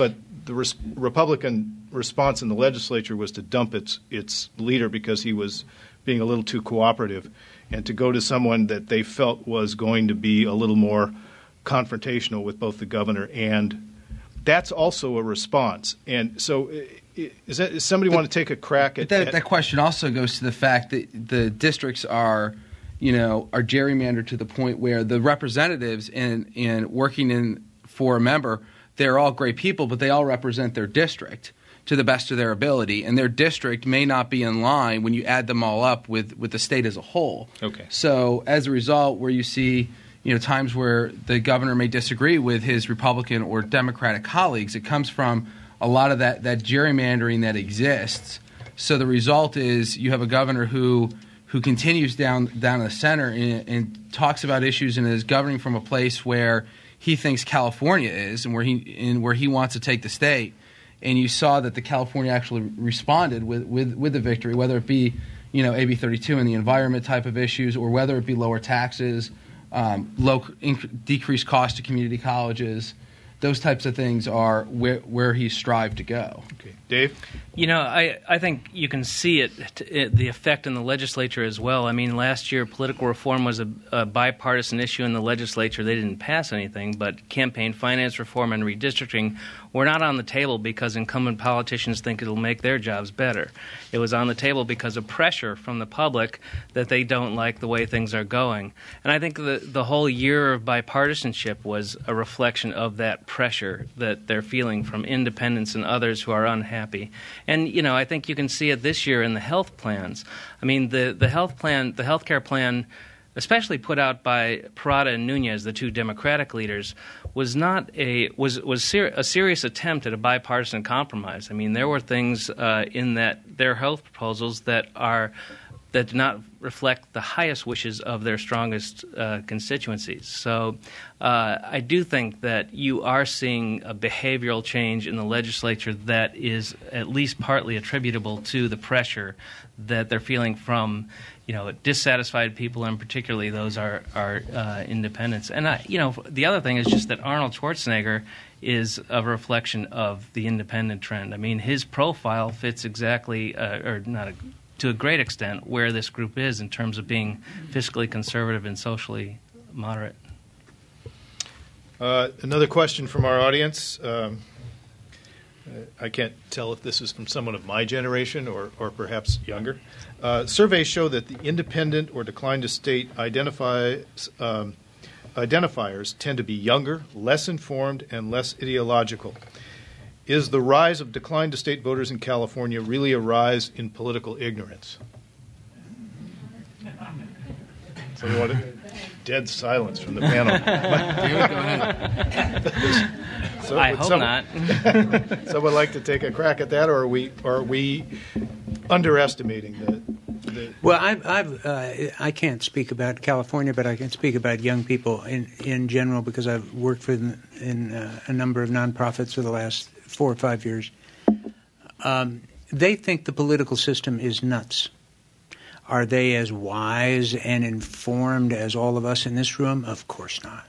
the res- Republican response in the legislature was to dump its its leader because he was being a little too cooperative, and to go to someone that they felt was going to be a little more confrontational with both the governor, and that's also a response. And so, is that, does somebody want to take a crack at that? at That question also goes to the fact that the districts are, you know, are gerrymandered to the point where the representatives in in working in for a member, they're all great people, but they all represent their district to the best of their ability, and their district may not be in line when you add them all up with, with the state as a whole. Okay. So as a result, where you see, you know, times where the governor may disagree with his Republican or Democratic colleagues, it comes from a lot of that, that gerrymandering that exists. So the result is you have a governor who who continues down down the center and, and talks about issues and is governing from a place where he thinks California is and where he and where he wants to take the state. And you saw that the California actually responded with, with, with the victory, whether it be, you know, A B thirty-two and the environment type of issues, or whether it be lower taxes, um, low inc- decreased cost to community colleges. Those types of things are where, where he strived to go. Okay. Dave? You know, I, I think you can see it, it, the effect in the legislature as well. I mean, last year political reform was a, a bipartisan issue in the legislature. They didn't pass anything, but campaign finance reform and redistricting were not on the table because incumbent politicians think it'll make their jobs better. It was on the table because of pressure from the public that they don't like the way things are going. And I think the, the whole year of bipartisanship was a reflection of that pressure that they're feeling from independents and others who are unhappy. And, you know, I think you can see it this year in the health plans. I mean, the, the health plan, the health care plan, especially put out by Parada and Nunez, the two Democratic leaders, was not a was was ser- a serious attempt at a bipartisan compromise. I mean, there were things uh, in that their health proposals that are that do not reflect the highest wishes of their strongest uh, constituencies. So uh, I do think that you are seeing a behavioral change in the legislature that is at least partly attributable to the pressure that they're feeling from, you know, dissatisfied people, and particularly those are are uh, independents. And I, you know, the other thing is just that Arnold Schwarzenegger is a reflection of the independent trend. I mean, his profile fits exactly, uh, or not a, to a great extent, where this group is in terms of being fiscally conservative and socially moderate. Uh, another question from our audience. Um, I can't tell if this is from someone of my generation or, or perhaps younger. Uh, surveys show that the independent or decline to state identify, um, identifiers tend to be younger, less informed, and less ideological. Is the rise of decline to state voters in California really a rise in political ignorance? So we want to, dead silence from the panel. David, go ahead. So I would hope someone, not. someone like to take a crack at that, or are we, or are we underestimating the? the Well, I've, I've, uh, I can't speak about California, but I can speak about young people in, in general because I've worked for in, in uh, a number of nonprofits for the last four or five years. Um, they think the political system is nuts. Are they as wise and informed as all of us in this room? Of course not.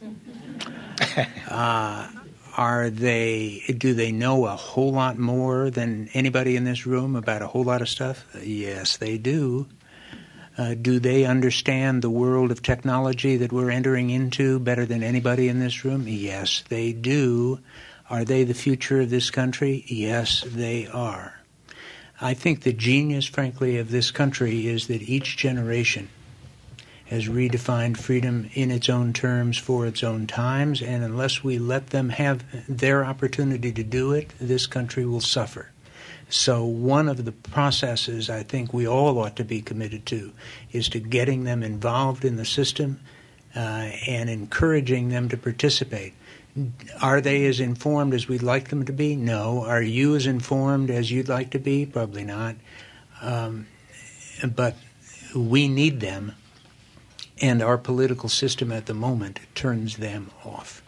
Uh, are they? Do they know a whole lot more than anybody in this room about a whole lot of stuff? Yes, they do. Uh, do they understand the world of technology that we're entering into better than anybody in this room? Yes, they do. Are they the future of this country? Yes, they are. I think the genius, frankly, of this country is that each generation has redefined freedom in its own terms for its own times, and unless we let them have their opportunity to do it, this country will suffer. So one of the processes I think we all ought to be committed to is to getting them involved in the system uh, and encouraging them to participate. Are they as informed as we'd like them to be? No. Are you as informed as you'd like to be? Probably not. Um, but we need them, and our political system at the moment turns them off.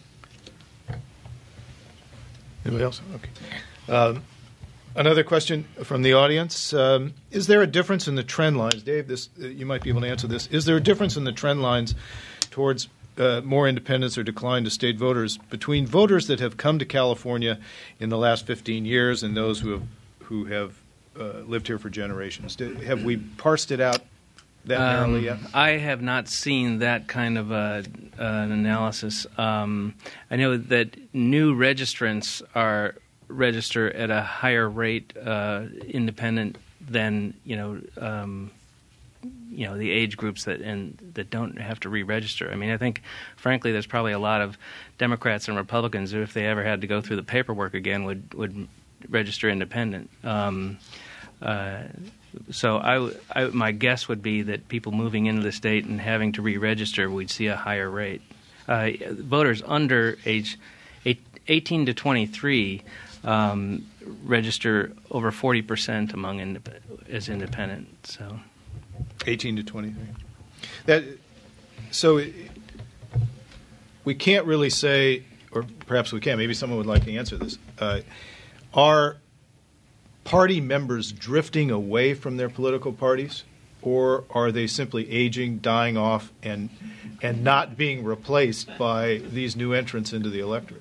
Anybody else? Okay. Um, another question from the audience. Um, is there a difference in the trend lines? Dave, this uh, you might be able to answer this. Is there a difference in the trend lines towards uh, more independents or decline to state voters between voters that have come to California in the last fifteen years and those who have who have uh, lived here for generations? Did, have we parsed it out that um, narrowly yet? I have not seen that kind of a, uh, an analysis. Um, I know that new registrants are register at a higher rate uh, independent than you know. Um, you know, the age groups that and that don't have to re-register. I mean, I think, frankly, there's probably a lot of Democrats and Republicans who, if they ever had to go through the paperwork again, would would register independent. Um, uh, so I, I, my guess would be that people moving into the state and having to re-register, we'd see a higher rate. Uh, voters under age eight, eighteen to twenty-three um, register over forty percent among indep- as independent. So. eighteen to twenty-three. That so it, we can't really say, or perhaps we can. Maybe someone would like to answer this. Uh, are party members drifting away from their political parties, or are they simply aging, dying off, and and not being replaced by these new entrants into the electorate?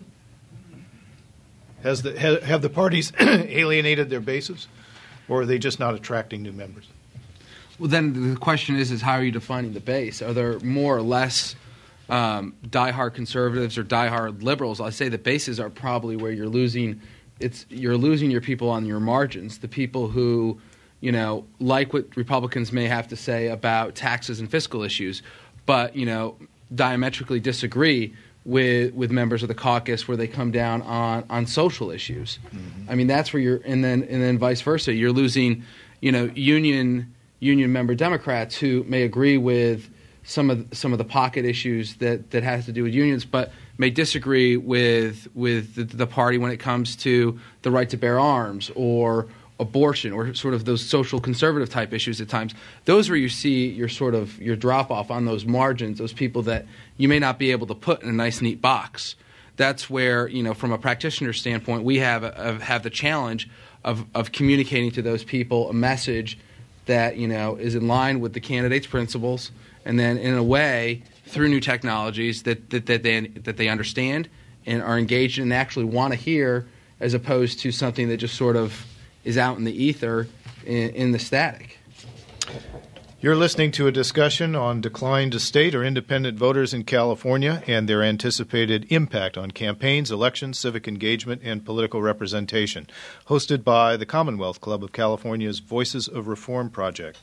Has the have, have the parties alienated their bases, or are they just not attracting new members? Well, then the question is, is how are you defining the base? Are there more or less um, diehard conservatives or diehard liberals? I say the bases are probably where you're losing. It's you're losing your people on your margins, the people who, you know, like what Republicans may have to say about taxes and fiscal issues, but you know, diametrically disagree with with members of the caucus where they come down on, on social issues. Mm-hmm. I mean, that's where you're, and then and then vice versa. You're losing, you know, union. union member Democrats who may agree with some of the, some of the pocket issues that, that has to do with unions, but may disagree with with the, the party when it comes to the right to bear arms or abortion or sort of those social conservative type issues at times. Those where you see your sort of your drop off on those margins, those people that you may not be able to put in a nice neat box. That's where, you know, from a practitioner standpoint, we have a, have the challenge of of communicating to those people a message that, you know, is in line with the candidate's principles, and then in a way through new technologies that, that, that they that they understand and are engaged in and actually want to hear, as opposed to something that just sort of is out in the ether in, in the static. You're listening to a discussion on decline to state or independent voters in California and their anticipated impact on campaigns, elections, civic engagement, and political representation, hosted by the Commonwealth Club of California's Voices of Reform Project.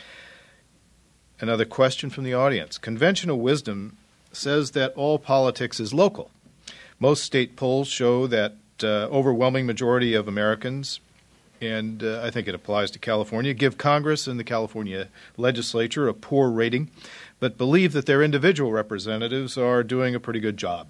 Another question from the audience. Conventional wisdom says that all politics is local. Most state polls show that uh, overwhelming majority of Americans, and uh, I think it applies to California, give Congress and the California legislature a poor rating, but believe that their individual representatives are doing a pretty good job.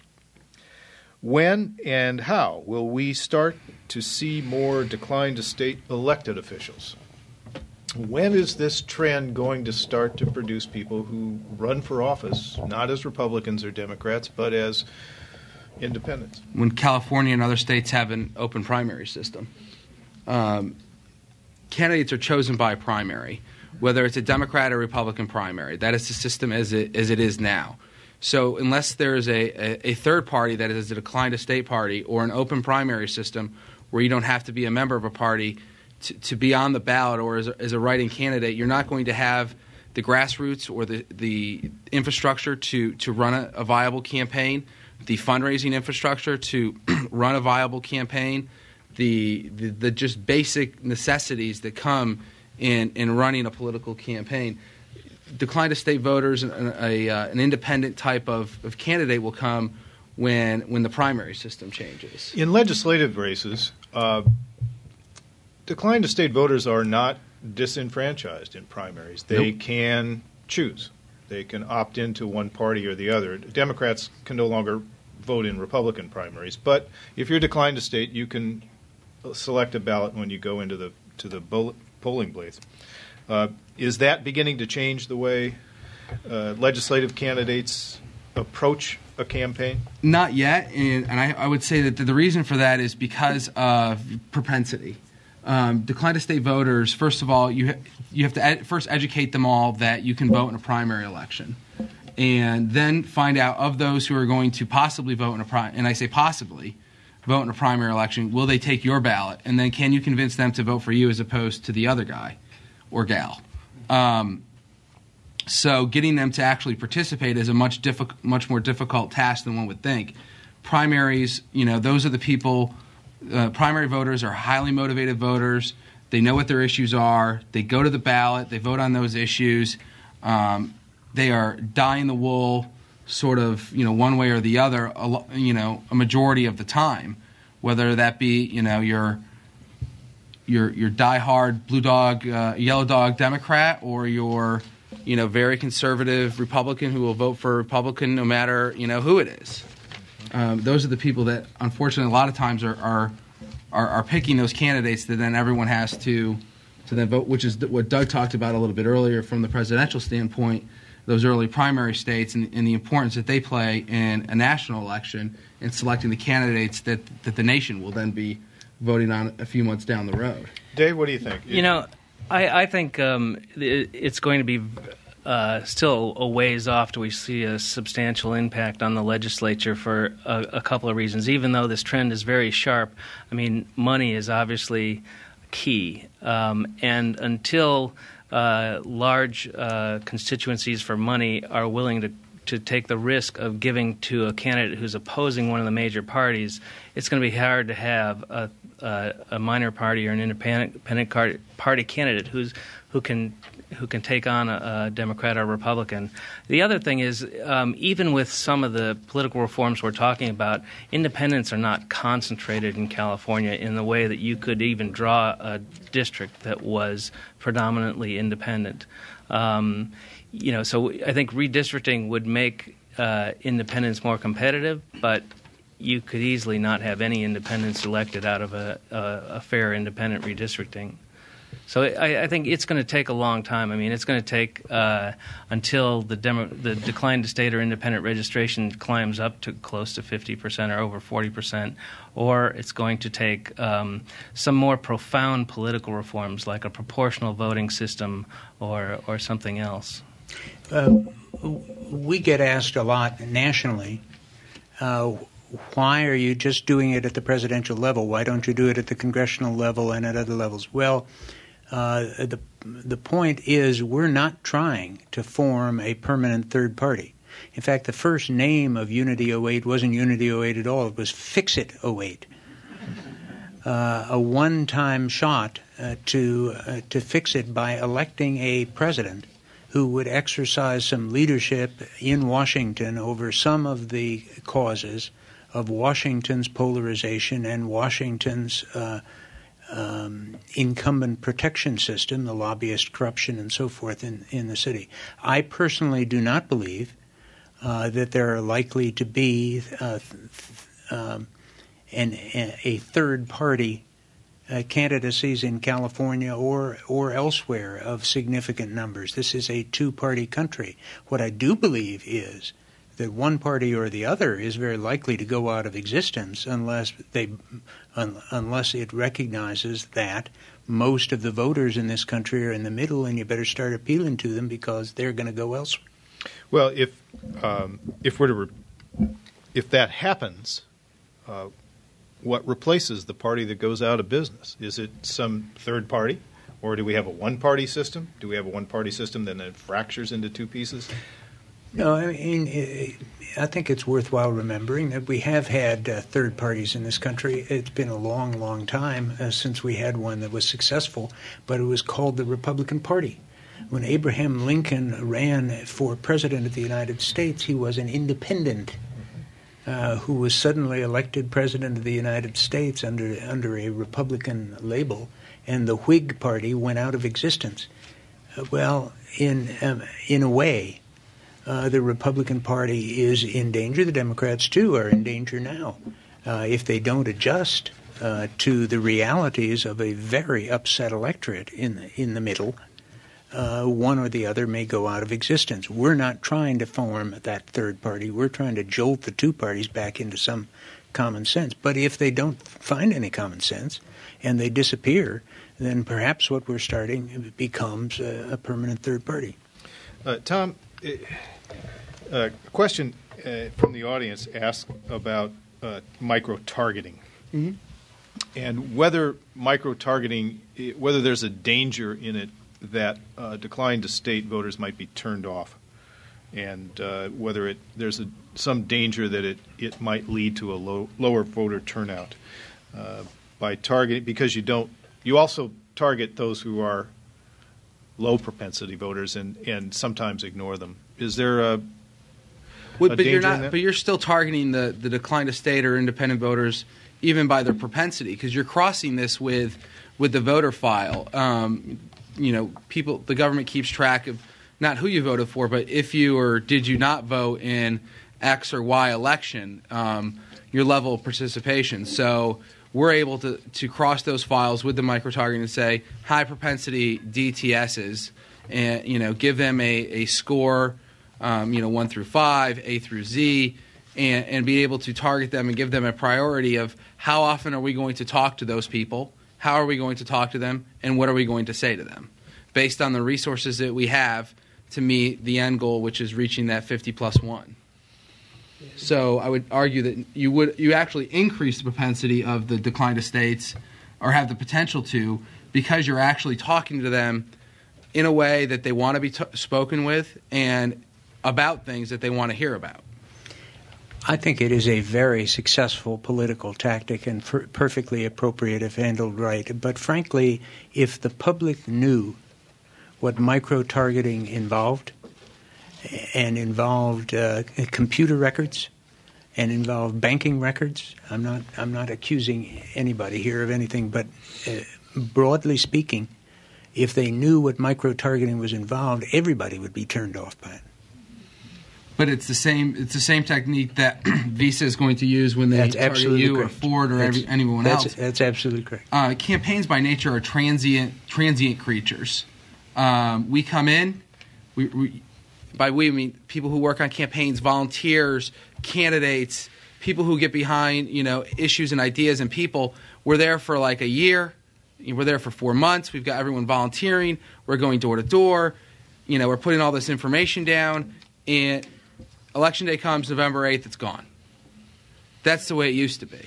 When and how will we start to see more decline to state elected officials? When is this trend going to start to produce people who run for office, not as Republicans or Democrats, but as independents? When California and other states have an open primary system. Um, candidates are chosen by a primary, whether it's a Democrat or Republican primary. That is the system as it, as it is now. So unless there is a, a, a third party that is a decline to state party or an open primary system where you don't have to be a member of a party to, to be on the ballot or as a, as a write-in candidate, you're not going to have the grassroots or the, the infrastructure to, to run a, a viable campaign, the fundraising infrastructure to run a viable campaign, The, the the just basic necessities that come in, in running a political campaign. Decline to state voters, an, a, uh, an independent type of, of candidate will come when when the primary system changes. In legislative races, uh, decline to state voters are not disenfranchised in primaries. They nope. can choose. They can opt into one party or the other. Democrats can no longer vote in Republican primaries, but if you're declined to state, you can select a ballot when you go into the to the polling place. Uh, is that beginning to change the way uh, legislative candidates approach a campaign? Not yet, and, and I, I would say that the, the reason for that is because of propensity. Um, decline to state voters, first of all, you ha- you have to ed- first educate them all that you can vote in a primary election. and then find out of those who are going to possibly vote in a pri- and I say possibly vote in a primary election, will they take your ballot? And then can you convince them to vote for you as opposed to the other guy or gal? Um, so getting them to actually participate is a much diffi- much more difficult task than one would think. Primaries, you know, those are the people, uh, primary voters are highly motivated voters. They know what their issues are. They go to the ballot. They vote on those issues. Um, they are dying the wool sort of, you know, one way or the other, a, you know, a majority of the time, whether that be, you know, your your your diehard blue dog, uh, yellow dog Democrat, or your, you know, very conservative Republican who will vote for Republican no matter, you know, who it is. Um, those are the people that, unfortunately, a lot of times are are, are are picking those candidates that then everyone has to to then vote, which is what Doug talked about a little bit earlier from the presidential standpoint. Those early primary states and, and the importance that they play in a national election in selecting the candidates that, that the nation will then be voting on a few months down the road. Dave, what do you think? You know, I, I think um, it, it's going to be uh, still a ways off till we see a substantial impact on the legislature for a, a couple of reasons. Even though this trend is very sharp, I mean, money is obviously key. Um, and until Uh, large uh, constituencies for money are willing to, to take the risk of giving to a candidate who's opposing one of the major parties, it's going to be hard to have a, a, a minor party or an independent, independent party candidate who's who can who can take on a, a Democrat or Republican. The other thing is, um, even with some of the political reforms we're talking about, independents are not concentrated in California in the way that you could even draw a district that was predominantly independent. Um, you know, so I think redistricting would make uh, independents more competitive, but you could easily not have any independents elected out of a, a, a fair independent redistricting. So I, I think it's going to take a long time. I mean, it's going to take uh, until the, demo, the decline to state or independent registration climbs up to close to fifty percent or over forty percent, or it's going to take um, some more profound political reforms like a proportional voting system or, or something else. Uh, we get asked a lot nationally, uh, why are you just doing it at the presidential level? Why don't you do it at the congressional level and at other levels? Well, Uh, the the point is we're not trying to form a permanent third party. In fact, the first name of Unity oh eight wasn't Unity oh eight at all. It was Fix-It oh eight, uh, a one-time shot uh, to uh, to fix it by electing a president who would exercise some leadership in Washington over some of the causes of Washington's polarization and Washington's uh, Um, incumbent protection system, the lobbyist corruption and so forth in, in the city. I personally do not believe uh, that there are likely to be uh, th- um, an, a third-party uh, candidacies in California or, or elsewhere of significant numbers. This is a two-party country. What I do believe is that one party or the other is very likely to go out of existence unless they, un, unless it recognizes that most of the voters in this country are in the middle, and you better start appealing to them because they're going to go elsewhere. Well, if um, if we're to re- if that happens, uh, what replaces the party that goes out of business? Is it some third party, or do we have a one-party system? Do we have a one-party system that then fractures into two pieces? No, I mean, I think it's worthwhile remembering that we have had uh, third parties in this country. It's been a long, long time uh, since we had one that was successful, but it was called the Republican Party. When Abraham Lincoln ran for president of the United States, he was an independent uh, who was suddenly elected president of the United States under under a Republican label, and the Whig Party went out of existence. Uh, well, in um, in a way, Uh, the Republican Party is in danger. The Democrats, too, are in danger now. Uh, if they don't adjust uh, to the realities of a very upset electorate in the, in the middle, uh, one or the other may go out of existence. We're not trying to form that third party. We're trying to jolt the two parties back into some common sense. But if they don't find any common sense and they disappear, then perhaps what we're starting becomes a, a permanent third party. Uh, Tom, it, a question uh, from the audience asked about uh, micro-targeting. Mm-hmm. And whether micro-targeting, whether there's a danger in it that uh, declined to state voters might be turned off, and uh, whether it there's a, some danger that it, it might lead to a low, lower voter turnout uh, by targeting, because you don't, you also target those who are low propensity voters and, and sometimes ignore them. Is there a, well, a but danger you're not, in that? But you're still targeting the, the decline to state or independent voters even by their propensity, because you're crossing this with with the voter file. Um, you know, people, the government keeps track of not who you voted for, but if you or did you not vote in X or Y election, um, your level of participation. So we're able to, to cross those files with the micro-targeting and say high propensity D T Ss, and you know, give them a, a score, um, you know, one through five, A through Z, and, and be able to target them and give them a priority of how often are we going to talk to those people, how are we going to talk to them, and what are we going to say to them, based on the resources that we have to meet the end goal, which is reaching that fifty plus one. So I would argue that you would you actually increase the propensity of the decline to states, or have the potential to, because you're actually talking to them in a way that they want to be t- spoken with and about things that they want to hear about. I think it is a very successful political tactic and per- perfectly appropriate if handled right. But frankly, if the public knew what micro-targeting involved, and involved uh, computer records, and involved banking records, I'm not I'm not accusing anybody here of anything, but uh, broadly speaking, if they knew what micro-targeting was involved, everybody would be turned off by it. But it's the same. It's the same technique that Visa is going to use when they That's target absolutely you correct. or Ford or That's, every, anyone that's, else. That's absolutely correct. Uh, campaigns by nature are transient, transient creatures. Um, we come in. We, we, by we, I mean people who work on campaigns, volunteers, candidates, people who get behind, you know, issues and ideas and people. We're there for like a year. We're there for four months. We've got everyone volunteering. We're going door to door. You know, we're putting all this information down, and Election day comes, November eighth, it's gone. That's the way it used to be.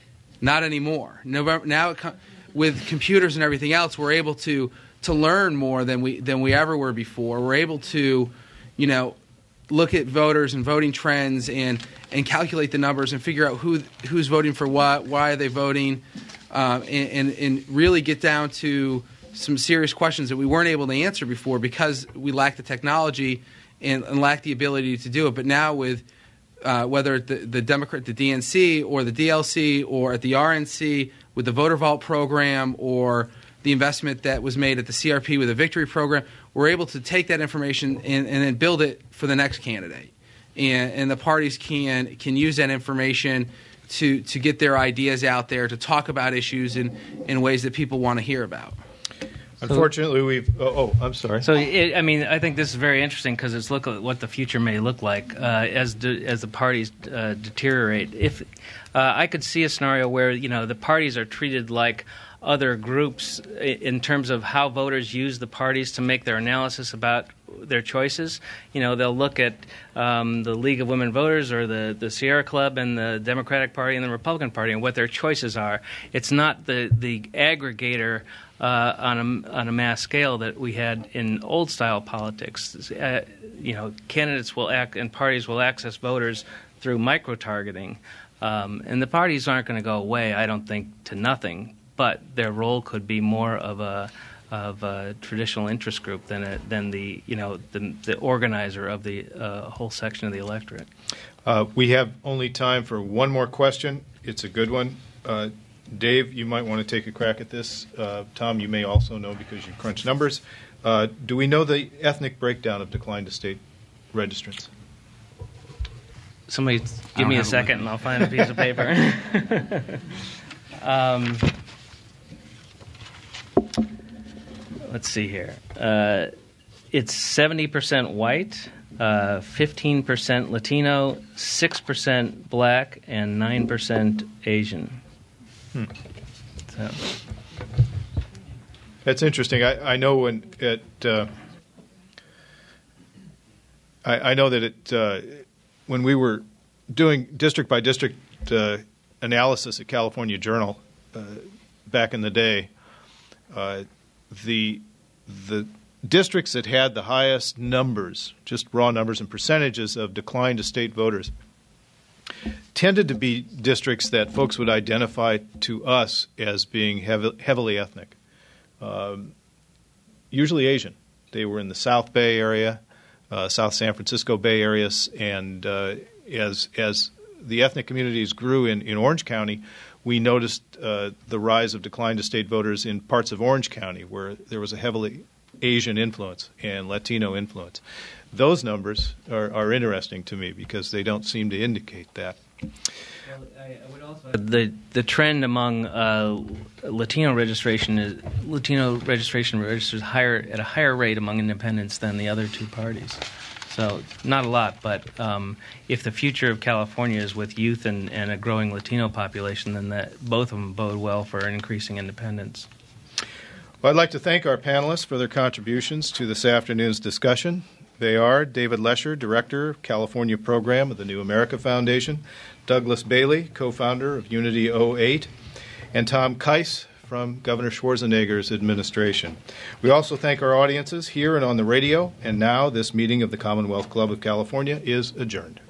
Not anymore. November, now, it com- with computers and everything else, we're able to to learn more than we than we ever were before. We're able to, you know, look at voters and voting trends and and calculate the numbers and figure out who who's voting for what, why are they voting, um, and, and and really get down to some serious questions that we weren't able to answer before because we lacked the technology and, and lacked the ability to do it. But now with uh, whether the, the Democrat, the D N C, or the D L C, or at the R N C with the voter vault program, or the investment that was made at the C R P with the Victory program, we're able to take that information and, and then build it for the next candidate. And, and the parties can can use that information to to get their ideas out there, to talk about issues in, in ways that people want to hear about. Unfortunately, we've. Oh, oh I'm sorry. So, it, I mean, I think this is very interesting because it's look at what the future may look like uh, as de, as the parties uh, deteriorate. If uh, I could see a scenario where you know the parties are treated like other groups in terms of how voters use the parties to make their analysis about their choices. You know, they'll look at um, the League of Women Voters or the, the Sierra Club and the Democratic Party and the Republican Party and what their choices are. It's not the, the aggregator uh, on a, on a mass scale that we had in old-style politics. Uh, you know, candidates will act and parties will access voters through micro-targeting. Um, and the parties aren't going to go away, I don't think, to nothing. But their role could be more of a of a traditional interest group than a, than the you know the, the organizer of the uh, whole section of the electorate. Uh, we have only time for one more question. It's a good one. Uh, Dave, you might want to take a crack at this. Uh, Tom, you may also know because you crunch numbers. Uh, do we know the ethnic breakdown of decline to state registrants? Somebody give me a second and I'll find a piece of paper. um, Let's see here. Uh, it's seventy percent white, uh, fifteen percent Latino, six percent black, and nine percent Asian. Hmm. So. That's interesting. I, I know when at uh, I, I know that it uh, when we were doing district by district uh, analysis at California Journal uh, back in the day, uh, the the districts that had the highest numbers, just raw numbers and percentages of decline to state voters, tended to be districts that folks would identify to us as being heavy, heavily ethnic, um, usually Asian. They were in the South Bay area, uh, South San Francisco Bay areas, and uh, as as the ethnic communities grew in, in Orange County, we noticed uh, the rise of decline to state voters in parts of Orange County where there was a heavily Asian influence and Latino influence. Those numbers are, are interesting to me because they don't seem to indicate that. Well, I, I would also the the trend among uh, Latino registration is Latino registration registers higher at a higher rate among independents than the other two parties. So not a lot, but um, if the future of California is with youth and, and a growing Latino population, then that both of them bode well for increasing independence. Well, I'd like to thank our panelists for their contributions to this afternoon's discussion. They are David Lesher, Director of California Program of the New America Foundation, Douglas Bailey, co-founder of Unity oh eight, and Tom Keiss from Governor Schwarzenegger's administration. We also thank our audiences here and on the radio, and now this meeting of the Commonwealth Club of California is adjourned.